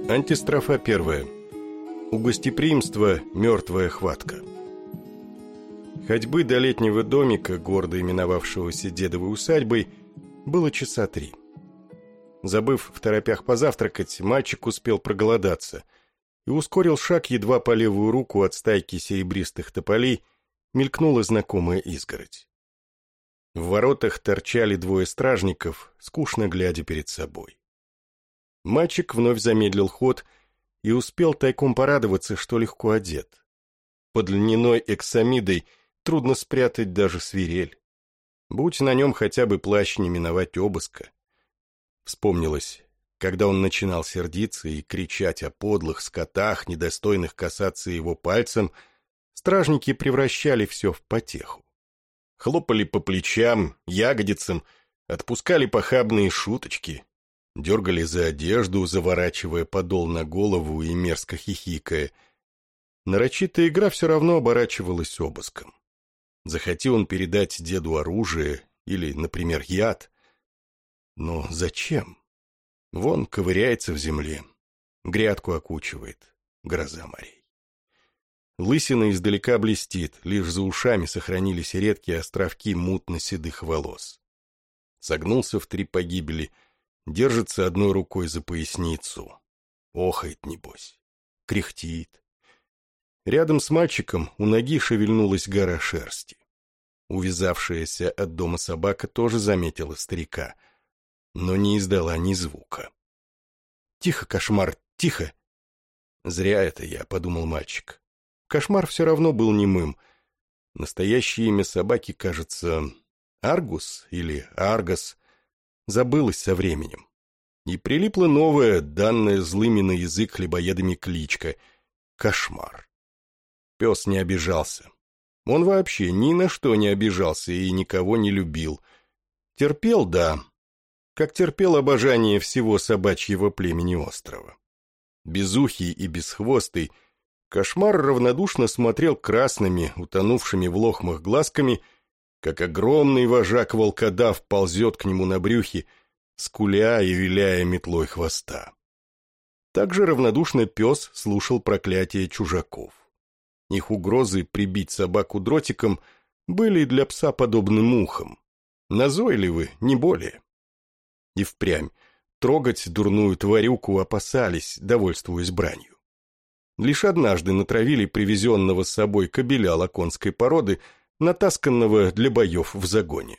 Антистрофа 1. У гостеприимства мертвая хватка. Ходьбы до летнего домика, гордо именовавшегося дедовой усадьбой, было часа 3. Забыв второпях позавтракать, мальчик успел проголодаться и ускорил шаг, едва по левую руку от стайки серебристых тополей мелькнула знакомая изгородь. В воротах торчали 2 стражников, скучно глядя перед собой. Мальчик вновь замедлил ход и успел тайком порадоваться, что легко одет. Под льняной эксамидой трудно спрятать даже свирель. Будь на нем хотя бы плащ, не миновать обыска. Вспомнилось, когда он начинал сердиться и кричать о подлых скотах, недостойных касаться его пальцем, стражники превращали все в потеху. Хлопали по плечам, ягодицам, отпускали похабные шуточки, дергали за одежду, заворачивая подол на голову и мерзко хихикая. Нарочитая игра все равно оборачивалась обыском. Захотел он передать деду оружие или, например, яд. Но зачем? Вон ковыряется в земле, грядку окучивает, гроза морей. Лысина издалека блестит, лишь за ушами сохранились редкие островки мутно-седых волос. Согнулся в 3 погибели, держится одной рукой за поясницу. Охает, небось, кряхтит. Рядом с мальчиком у ноги шевельнулась гора шерсти. Увязавшаяся от дома собака тоже заметила старика, но не издала ни звука. «Тихо, кошмар, тихо!» «Зря это я», — подумал мальчик. Кошмар все равно был немым. Настоящее имя собаки, кажется, Аргус или Аргос, забылось со временем. И прилипла новая, данная злыми на язык хлебоедами кличка — Кошмар. Пес не обижался. Он вообще ни на что не обижался и никого не любил. Терпел, да, как терпел обожание всего собачьего племени острова. Безухий и бесхвостый, Кошмар равнодушно смотрел красными, утонувшими в лохмах глазками, как огромный вожак-волкодав ползет к нему на брюхе, скуля и виляя метлой хвоста. Также равнодушно пес слушал проклятия чужаков. Их угрозы прибить собаку дротиком были для пса подобны мухам. Назойливы, не более. И впрямь трогать дурную тварюку опасались, довольствуясь бранью. Лишь однажды натравили привезенного с собой кобеля лаконской породы, натасканного для боев в загоне.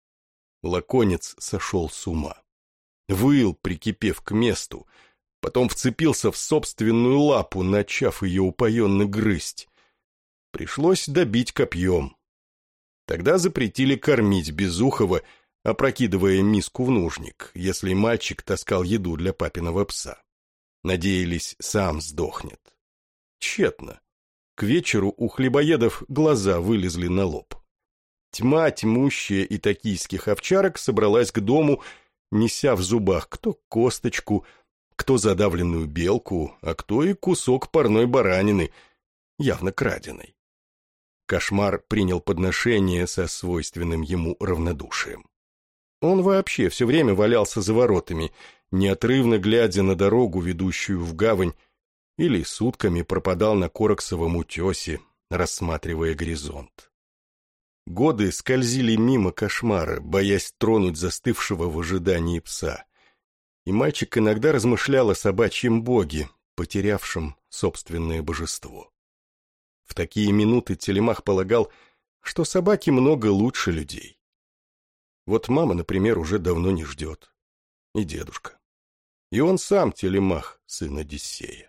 Лаконец сошел с ума. Выл, прикипев к месту, потом вцепился в собственную лапу, начав ее упоенно грызть. Пришлось добить копьем. Тогда запретили кормить Безухова, опрокидывая миску в нужник, если мальчик таскал еду для папиного пса. Надеялись, сам сдохнет. Тщетно. К вечеру у хлебоедов глаза вылезли на лоб. Тьма тьмущая и токийских овчарок собралась к дому, неся в зубах кто косточку, кто задавленную белку, а кто и кусок парной баранины, явно краденой. Кошмар принял подношение со свойственным ему равнодушием. Он вообще все время валялся за воротами, неотрывно глядя на дорогу, ведущую в гавань, или сутками пропадал на Короксовом утесе, рассматривая горизонт. Годы скользили мимо Кошмара, боясь тронуть застывшего в ожидании пса, и мальчик иногда размышлял о собачьем боге, потерявшем собственное божество. В такие минуты Телемах полагал, что собаки много лучше людей. Вот мама, например, уже давно не ждет. И дедушка. И он сам Телемах, сын Одиссея.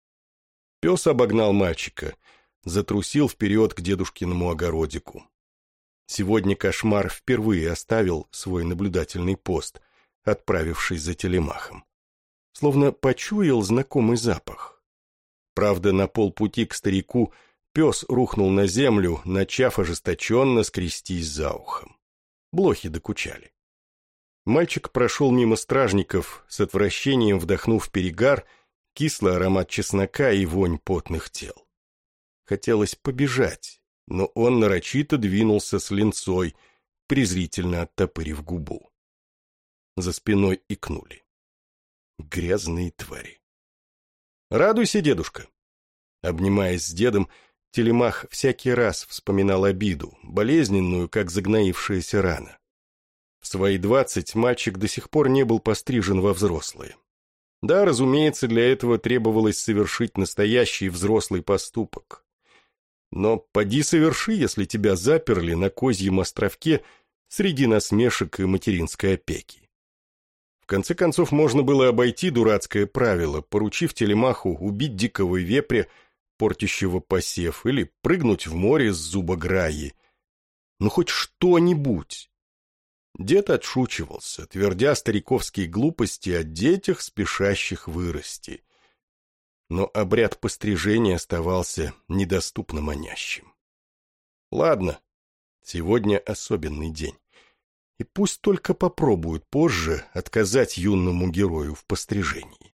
Пес обогнал мальчика, затрусил вперед к дедушкиному огородику. Сегодня Кошмар впервые оставил свой наблюдательный пост, отправившись за Телемахом. Словно почуял знакомый запах. Правда, на полпути к старику пес рухнул на землю, начав ожесточенно скрестись за ухом. Блохи докучали. Мальчик прошел мимо стражников, с отвращением вдохнув перегар, кислый аромат чеснока и вонь потных тел. Хотелось побежать, но он нарочито двинулся с линцой, презрительно оттопырив губу. За спиной икнули. Грязные твари. Радуйся, дедушка. Обнимаясь с дедом, Телемах всякий раз вспоминал обиду, болезненную, как загноившаяся рана. В свои 20 мальчик до сих пор не был пострижен во взрослые. Да, разумеется, для этого требовалось совершить настоящий взрослый поступок. Но поди соверши, если тебя заперли на Козьем островке среди насмешек и материнской опеки. В конце концов, можно было обойти дурацкое правило, поручив Телемаху убить дикого вепря, портящего посев, или прыгнуть в море с зубограи. Ну, хоть что-нибудь. Дед отшучивался, твердя стариковские глупости о детях, спешащих вырасти. Но обряд пострижения оставался недоступно манящим. Ладно, сегодня особенный день. И пусть только попробуют позже отказать юному герою в пострижении.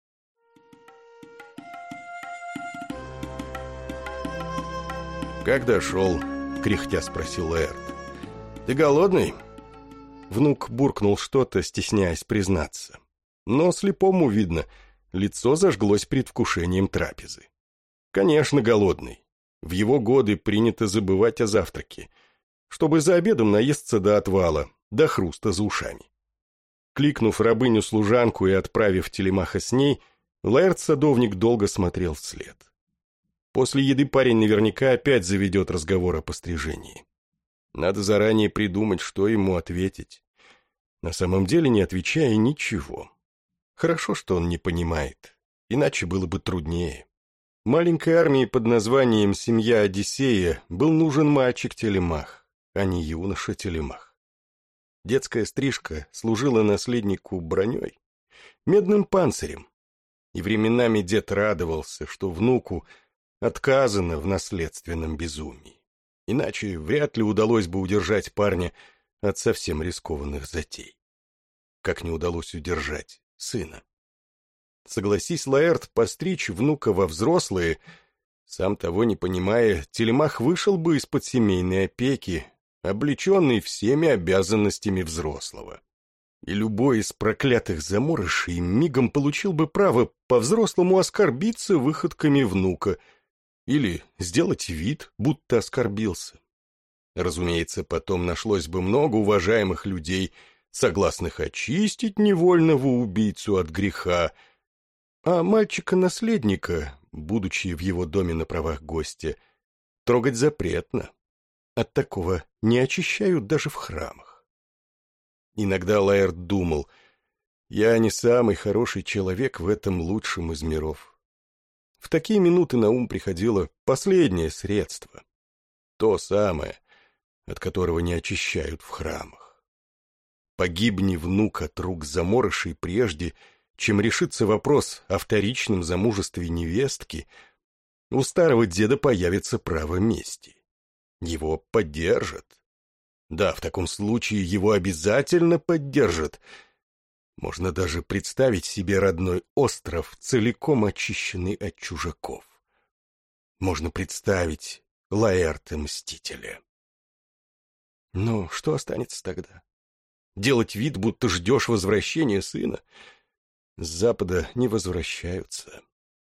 «Как дошел?» — кряхтя спросил Лаэрт. «Ты голодный?» Внук буркнул что-то, стесняясь признаться. Но слепому видно, лицо зажглось предвкушением трапезы. Конечно, голодный. В его годы принято забывать о завтраке, чтобы за обедом наесться до отвала, до хруста за ушами. Кликнув рабыню-служанку и отправив Телемаха с ней, Лаэрт-садовник долго смотрел вслед. После еды парень наверняка опять заведет разговор о пострижении. Надо заранее придумать, что ему ответить. На самом деле не отвечая ничего. Хорошо, что он не понимает, иначе было бы труднее. Маленькой армии под названием «Семья Одиссея» был нужен мальчик Телемах, а не юноша Телемах. Детская стрижка служила наследнику броней, медным панцирем. И временами дед радовался, что внуку отказано в наследственном безумии. Иначе вряд ли удалось бы удержать парня от совсем рискованных затей. Как не удалось удержать сына. Согласись, Лаэрт, постричь внука во взрослые, сам того не понимая, Телемах вышел бы из-под семейной опеки, облеченный всеми обязанностями взрослого. И любой из проклятых заморышей мигом получил бы право по-взрослому оскорбиться выходками внука или сделать вид, будто оскорбился. Разумеется, потом нашлось бы много уважаемых людей, согласных очистить невольного убийцу от греха, а мальчика-наследника, будучи в его доме на правах гостя, трогать запретно. От такого не очищают даже в храмах. Иногда Лаэрт думал, я не самый хороший человек в этом лучшем из миров. В такие минуты на ум приходило последнее средство, то самое, от которого не очищают в храмах. Погибни внук от рук заморышей прежде, чем решится вопрос о вторичном замужестве невестки, у старого деда появится право мести. Его поддержат. Да, в таком случае его обязательно поддержат. Можно даже представить себе родной остров, целиком очищенный от чужаков. Можно представить Лаэрта-мстителя. Но что останется тогда? Делать вид, будто ждешь возвращения сына? С запада не возвращаются.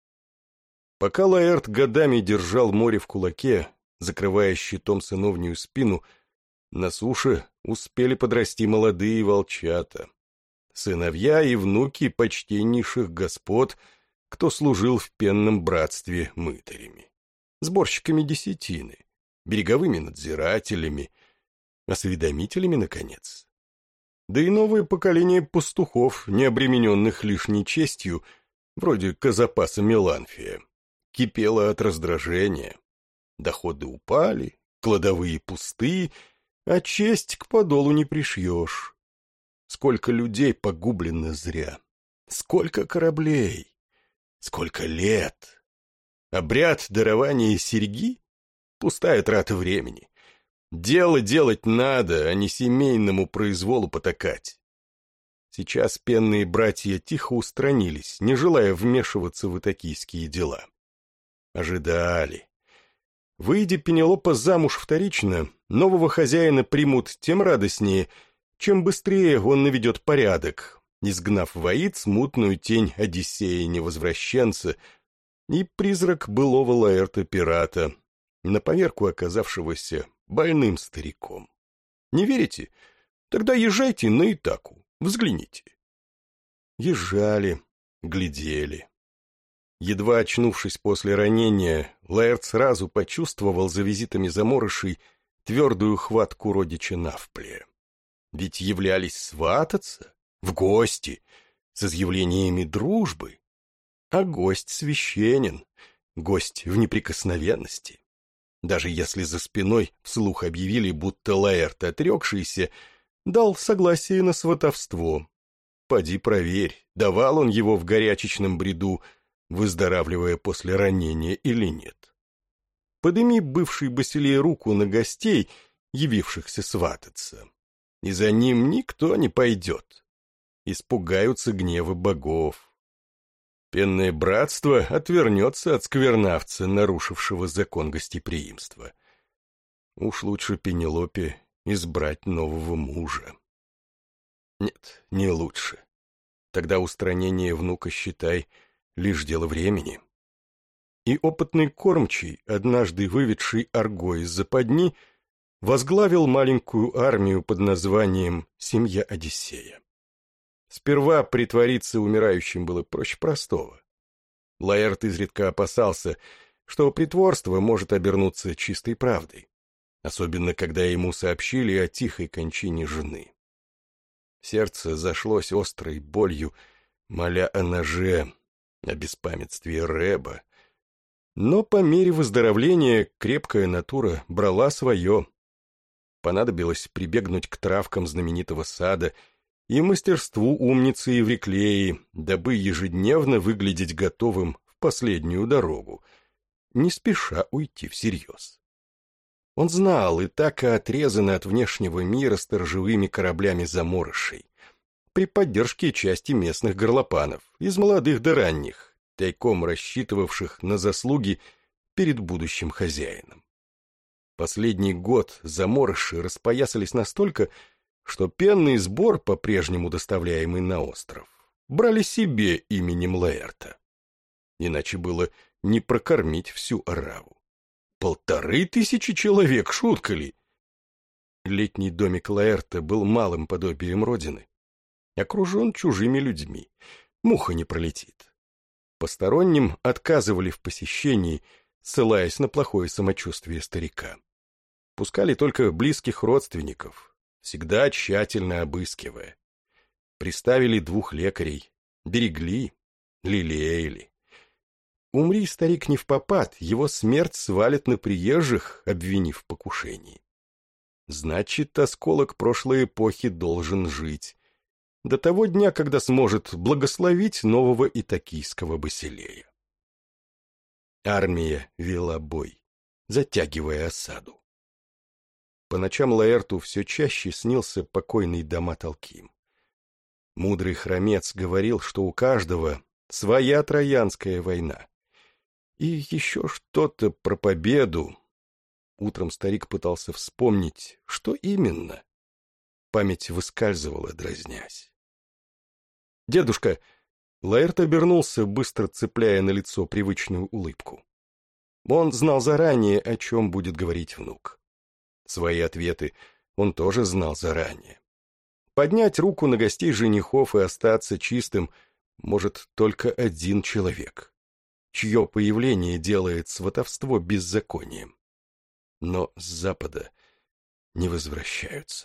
Пока Лаэрт годами держал море в кулаке, закрывая щитом сыновнюю спину, на суше успели подрасти молодые волчата, сыновья и внуки почтеннейших господ, кто служил в пенном братстве мытарями, сборщиками десятины, береговыми надзирателями, осведомителями, наконец. Да и новое поколение пастухов, не обремененных лишней честью, вроде казапаса Меланфия, кипело от раздражения. Доходы упали, кладовые пусты, а честь к подолу не пришьешь. Сколько людей погублено зря, сколько кораблей, сколько лет. Обряд дарования серьги — пустая трата времени. Дело делать надо, а не семейному произволу потакать. Сейчас пенные братья тихо устранились, не желая вмешиваться в итакийские дела. Ожидали. Выйдя Пенелопа замуж вторично, нового хозяина примут тем радостнее, чем быстрее он наведет порядок, изгнав воит смутную тень Одиссея-невозвращенца, и призрак былого Лаэрта-пирата, на поверку оказавшегося больным стариком. Не верите? Тогда езжайте на Итаку, взгляните. Езжали, глядели. Едва очнувшись после ранения, Лаэрт сразу почувствовал за визитами заморышей твердую хватку родича Навплея. Ведь являлись свататься, в гости, с изъявлениями дружбы. А гость священен, гость в неприкосновенности. Даже если за спиной вслух объявили, будто Лаэрт, отрекшийся, дал согласие на сватовство. Поди проверь, давал он его в горячечном бреду, выздоравливая после ранения или нет. Подыми бывший Басилей руку на гостей, явившихся свататься, и за ним никто не пойдет. Испугаются гнева богов. Пенное братство отвернется от сквернавца, нарушившего закон гостеприимства. Уж лучше Пенелопе избрать нового мужа. Нет, не лучше. Тогда устранение внука, считай, лишь дело времени. И опытный кормчий, однажды выведший Арго из западни, возглавил маленькую армию под названием «Семья Одиссея». Сперва притвориться умирающим было проще простого. Лаэрт изредка опасался, что притворство может обернуться чистой правдой, особенно когда ему сообщили о тихой кончине жены. Сердце зашлось острой болью, моля о ноже, о беспамятстве Реба. Но по мере выздоровления крепкая натура брала свое. Понадобилось прибегнуть к травкам знаменитого сада и мастерству умницы Евриклеи, дабы ежедневно выглядеть готовым в последнюю дорогу, не спеша уйти всерьез. Он знал, Итака отрезана от внешнего мира сторожевыми кораблями заморышей, при поддержке части местных горлопанов, из молодых до ранних, тайком рассчитывавших на заслуги перед будущим хозяином. Последний год заморыши распоясались настолько, что пенный сбор, по-прежнему доставляемый на остров, брали себе именем Лаэрта. Иначе было не прокормить всю ораву. 1500 человек, шутка ли? Летний домик Лаэрта был малым подобием родины, окружен чужими людьми, муха не пролетит. Посторонним отказывали в посещении, ссылаясь на плохое самочувствие старика. Пускали только близких родственников, всегда тщательно обыскивая. Приставили 2 лекарей, берегли, лелеяли. Умри старик не впопад, его смерть свалит на приезжих, обвинив в покушении. Значит, осколок прошлой эпохи должен жить до того дня, когда сможет благословить нового итакийского Басилея. Армия вела бой, затягивая осаду. По ночам Лаэрту все чаще снился покойный Дамат Алким. Мудрый хромец говорил, что у каждого своя Троянская война. И еще что-то про победу. Утром старик пытался вспомнить, что именно. Память выскальзывала, дразнясь. «Дедушка!» Лаэрт обернулся, быстро цепляя на лицо привычную улыбку. Он знал заранее, о чем будет говорить внук. Свои ответы он тоже знал заранее. Поднять руку на гостей женихов и остаться чистым может только один человек, чье появление делает сватовство беззаконием. Но с запада не возвращаются.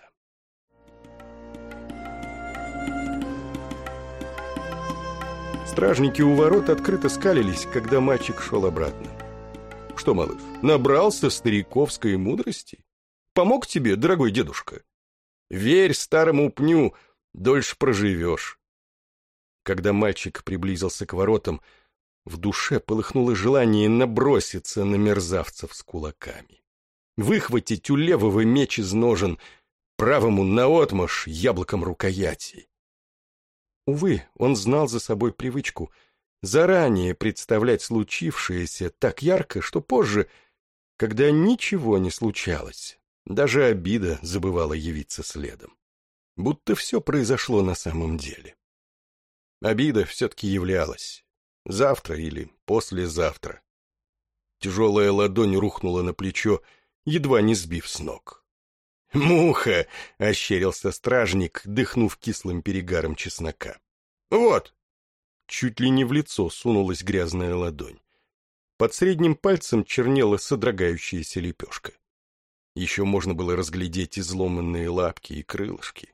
Стражники у ворот открыто скалились, когда мальчик шел обратно. «Что, малыш, набрался стариковской мудрости? Помог тебе, дорогой дедушка? Верь старому пню, дольше проживешь». Когда мальчик приблизился к воротам, в душе полыхнуло желание наброситься на мерзавцев с кулаками, выхватить у левого меч из ножен, правому наотмашь яблоком рукояти. Увы, он знал за собой привычку заранее представлять случившееся так ярко, что позже, когда ничего не случалось, даже обида забывала явиться следом, будто все произошло на самом деле. Обида все-таки являлась. Завтра или послезавтра. Тяжелая ладонь рухнула на плечо, едва не сбив с ног. «Муха!» — ощерился стражник, дыхнув кислым перегаром чеснока. «Вот!» Чуть ли не в лицо сунулась грязная ладонь. Под средним пальцем чернела содрогающаяся лепешка. Еще можно было разглядеть изломанные лапки и крылышки.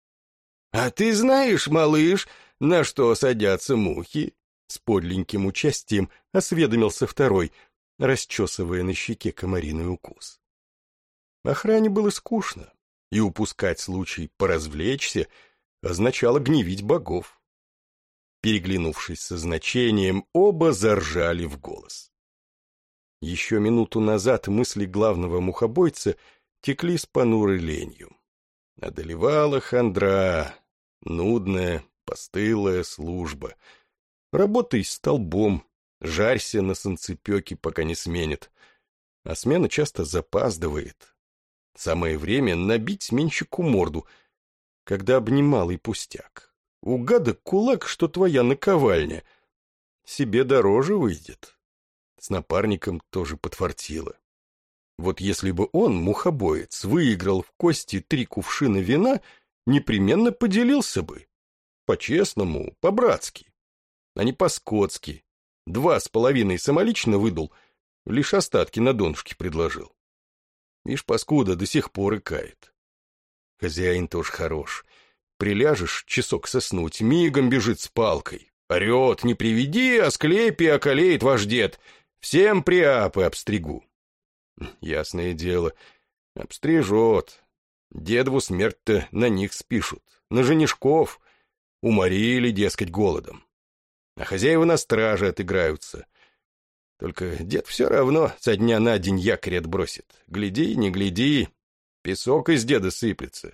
«А ты знаешь, малыш, на что садятся мухи?» С подленьким участием осведомился второй, расчесывая на щеке комариный укус. Охране было скучно, и упускать случай поразвлечься означало гневить богов. Переглянувшись со значением, оба заржали в голос. Еще минуту назад мысли главного мухобойца текли с понурой ленью. Одолевала хандра, нудная, постылая служба. Работай столбом, жарься на солнцепеке, пока не сменит. А смена часто запаздывает. Самое время набить сменщику морду, когда обнималый пустяк. У гада кулак, что твоя наковальня. Себе дороже выйдет. С напарником тоже подфартило. Вот если бы он, мухобоец, выиграл в кости 3 кувшина вина, непременно поделился бы. По-честному, по-братски. А не по-скотски. 2,5 самолично выдал, лишь остатки на донышке предложил. Ишь, паскуда до сих пор икает. Хозяин тоже хорош. Приляжешь часок соснуть, мигом бежит с палкой. Орет: не приведи, а склепи околеет ваш дед. Всем приапы обстригу. Ясное дело, обстрижет. Дедову смерть-то на них спишут, на женишков. Уморили, дескать, голодом. А хозяева на страже отыграются. Только дед все равно со дня на день якорь отбросит. Гляди, не гляди, песок из деда сыплется.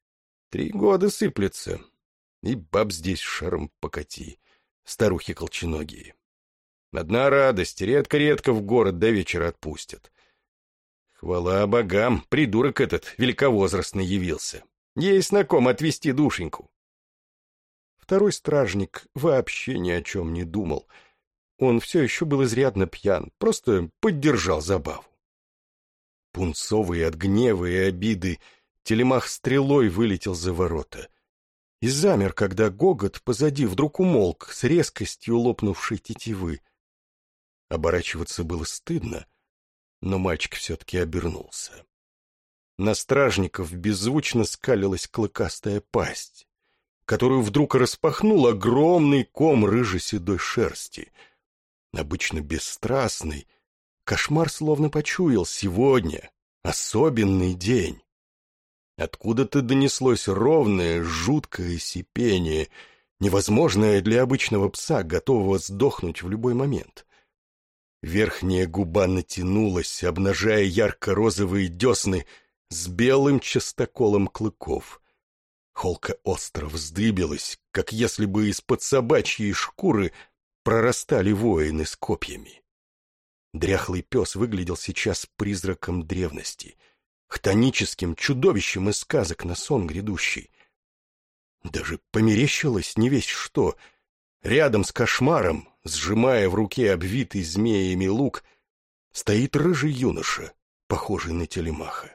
3 года сыплется, и баб здесь шаром покати, старухи колченогие. Одна радость, редко-редко в город до вечера отпустят. Хвала богам, придурок этот великовозрастный явился. Есть на ком отвести душеньку. Второй стражник вообще ни о чем не думал. Он все еще был изрядно пьян, просто поддержал забаву. Пунцовый от гнева и обиды, Телемах стрелой вылетел за ворота и замер, когда гогот позади вдруг умолк с резкостью лопнувшей тетивы. Оборачиваться было стыдно, но мальчик все-таки обернулся. На стражников беззвучно скалилась клыкастая пасть, которую вдруг распахнул огромный ком рыже-седой шерсти. Обычно бесстрастный, кошмар словно почуял: сегодня особенный день. Откуда-то донеслось ровное, жуткое сипение, невозможное для обычного пса, готового сдохнуть в любой момент. Верхняя губа натянулась, обнажая ярко-розовые десны с белым частоколом клыков. Холка остро вздыбилась, как если бы из-под собачьей шкуры прорастали воины с копьями. Дряхлый пес выглядел сейчас призраком древности, хтоническим чудовищем из сказок на сон грядущий. Даже померещилось невесть что. Рядом с кошмаром, сжимая в руке обвитый змеями лук, стоит рыжий юноша, похожий на Телемаха.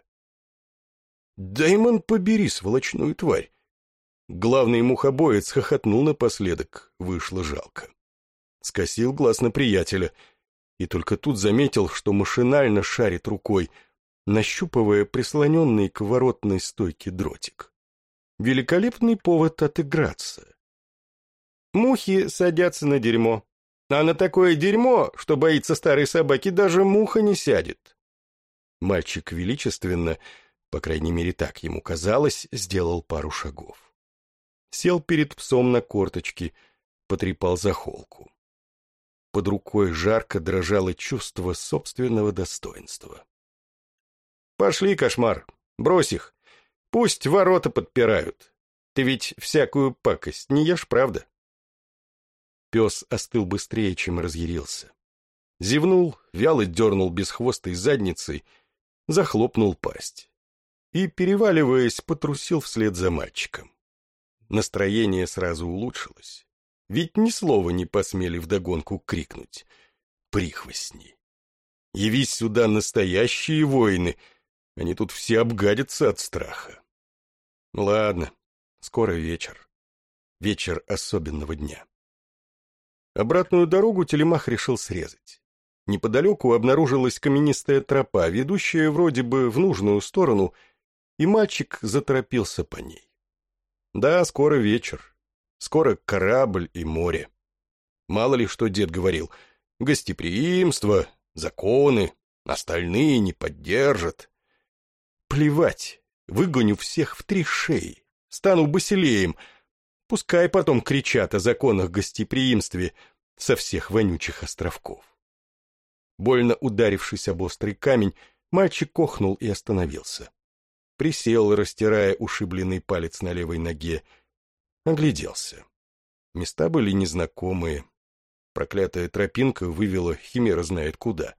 «Даймон, побери сволочную тварь!» Главный мухобоец хохотнул напоследок, вышло жалко. Скосил глаз на приятеля, и только тут заметил, что машинально шарит рукой, нащупывая прислоненный к воротной стойке дротик. Великолепный повод отыграться. Мухи садятся на дерьмо, а на такое дерьмо, что боится старой собаки, даже муха не сядет. Мальчик величественно, по крайней мере так ему казалось, сделал пару шагов. Сел перед псом на корточки, потрепал за холку. Под рукой жарко дрожало чувство собственного достоинства. «Пошли, кошмар, брось их, пусть ворота подпирают. Ты ведь всякую пакость не ешь, правда?» Пес остыл быстрее, чем разъярился. Зевнул, вяло дернул безхвостой задницей, захлопнул пасть и, переваливаясь, потрусил вслед за мальчиком. Настроение сразу улучшилось. ведь ни слова не посмели вдогонку крикнуть. Прихвостни! Явись сюда настоящие воины, они тут все обгадятся от страха. Ладно, скоро вечер. Вечер особенного дня. Обратную дорогу Телемах решил срезать. Неподалеку обнаружилась каменистая тропа, ведущая вроде бы в нужную сторону, и мальчик заторопился по ней. Да, скоро вечер. Скоро корабль и море. Мало ли что дед говорил. Гостеприимство, законы, остальные не поддержат. Плевать, выгоню всех в 3 шеи, стану Басилеем. Пускай потом кричат о законах гостеприимстве со всех вонючих островков. Больно ударившись об острый камень, мальчик охнул и остановился. Присел, растирая ушибленный палец на левой ноге. Огляделся. Места были незнакомые. Проклятая тропинка вывела химера знает куда.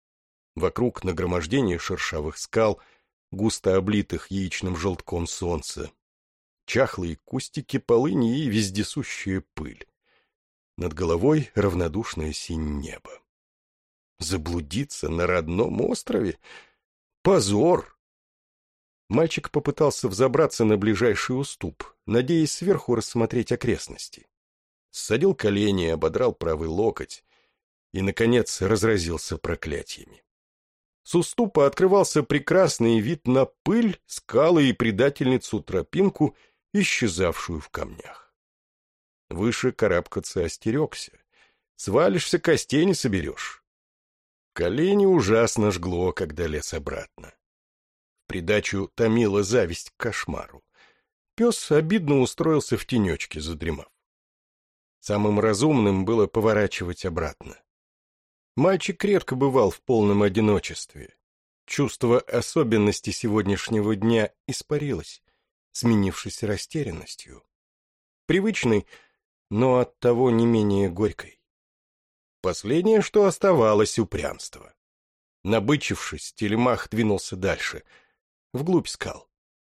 Вокруг нагромождение шершавых скал, густо облитых яичным желтком солнца. Чахлые кустики полыни и вездесущая пыль. Над головой равнодушное синее небо. Заблудиться на родном острове? Позор! Мальчик попытался взобраться на ближайший уступ, надеясь сверху рассмотреть окрестности. Ссадил колени, ободрал правый локоть и, наконец, разразился проклятиями. С уступа открывался прекрасный вид на пыль, скалы и предательницу-тропинку, исчезавшую в камнях. Выше карабкаться остерегся. Свалишься, костей не соберешь. Колени ужасно жгло, когда лез обратно. В придачу томила зависть к кошмару. Пес обидно устроился в тенечке, задремав. Самым разумным было поворачивать обратно. Мальчик редко бывал в полном одиночестве. Чувство особенности сегодняшнего дня испарилось, сменившись растерянностью. Привычной, но оттого не менее горькой. Последнее, что оставалось, — упрямство. Набычившись, Телемах двинулся дальше, вглубь скал.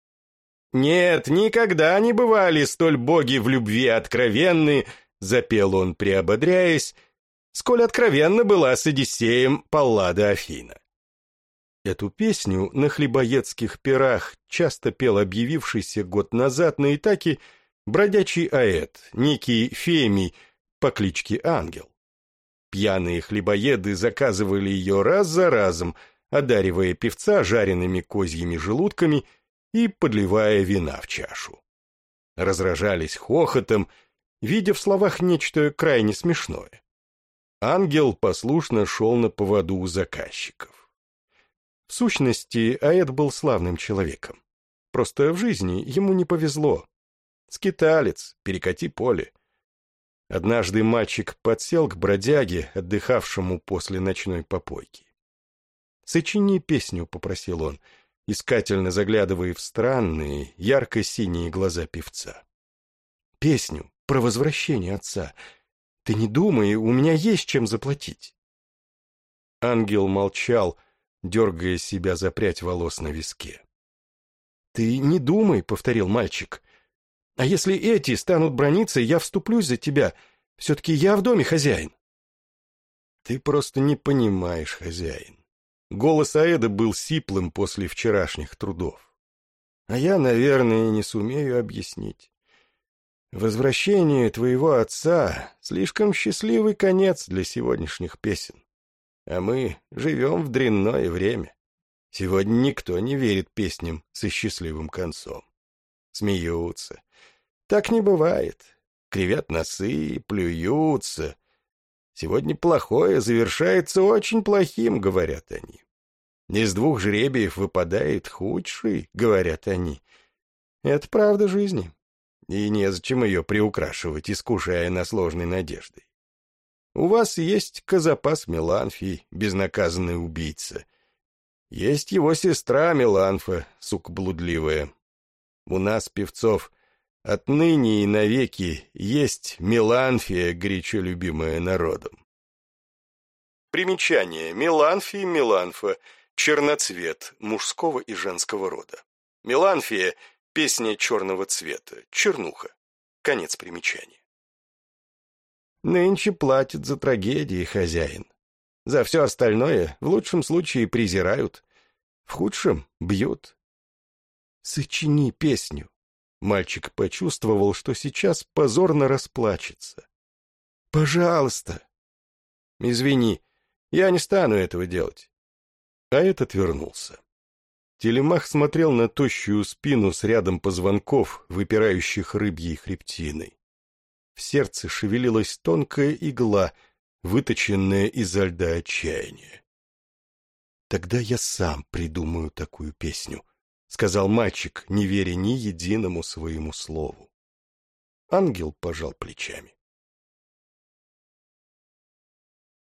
«Нет, никогда не бывали столь боги в любви откровенны», — запел он, приободряясь, сколь откровенно была с Одиссеем Паллада Афина. Эту песню на хлебоедских пирах часто пел объявившийся год назад на Итаке бродячий аэт, некий Фемий по кличке Ангел. Пьяные хлебоеды заказывали ее раз за разом, одаривая певца жареными козьими желудками и подливая вина в чашу. Разражались хохотом, видя в словах нечто крайне смешное. Ангел послушно шел на поводу у заказчиков. В сущности, аэт был славным человеком. Просто в жизни ему не повезло. Скиталец, перекати поле. Однажды мальчик подсел к бродяге, отдыхавшему после ночной попойки. «Сочини песню», — попросил он, искательно заглядывая в странные, ярко-синие глаза певца. «Песню про возвращение отца. Ты не думай, у меня есть чем заплатить». Ангел молчал, дергая себя за прядь волос на виске. «Ты не думай», — повторил мальчик. «А если эти станут браниться, я вступлюсь за тебя. Все-таки я в доме хозяин». «Ты просто не понимаешь, хозяин». Голос Аэда был сиплым после вчерашних трудов. «А я, наверное, не сумею объяснить. Возвращение твоего отца — слишком счастливый конец для сегодняшних песен. А мы живем в дрянное время. Сегодня никто не верит песням со счастливым концом. Смеются. Так не бывает. Кривят носы, плюются. Сегодня плохое завершается очень плохим, говорят они. Из 2 жребиев выпадает худший, говорят они. Это правда жизни. И незачем ее приукрашивать, искушая нас ложной надеждой. У вас есть Козапас Меланфий, безнаказанный убийца. Есть его сестра Меланфа, сука блудливая. У нас, певцов, отныне и навеки есть Меланфия, горячо любимая народом». Примечание. Меланфий, Меланфа, черноцвет, мужского и женского рода. Меланфия — песня черного цвета, чернуха. Конец примечания. Нынче платят за трагедии, хозяин. За все остальное в лучшем случае презирают, в худшем бьют. Сочини песню. Мальчик почувствовал, что сейчас позорно расплачется. Пожалуйста. Извини, я не стану этого делать. А этот вернулся. Телемах смотрел на тощую спину с рядом позвонков, выпирающих рыбьей хребтиной. В сердце шевелилась тонкая игла, выточенная изо льда отчаяния. «Тогда я сам придумаю такую песню», — сказал мальчик, не веря ни единому своему слову. Ангел пожал плечами.